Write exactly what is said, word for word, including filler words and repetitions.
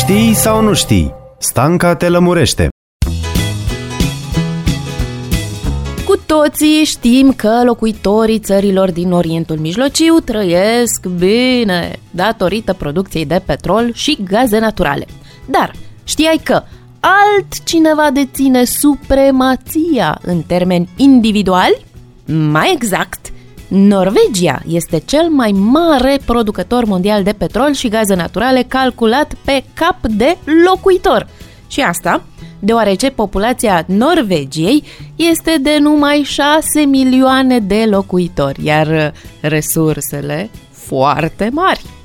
Știi sau nu știi? Stanca te lămurește. Cu toții știm că locuitorii țărilor din Orientul Mijlociu trăiesc bine datorită producției de petrol și gaze naturale. Dar știai că altcineva deține supremația în termeni individuali? Mai exact, Norvegia este cel mai mare producător mondial de petrol și gaze naturale calculat pe cap de locuitor. Și asta deoarece populația Norvegiei este de numai șase milioane de locuitori, iar resursele foarte mari.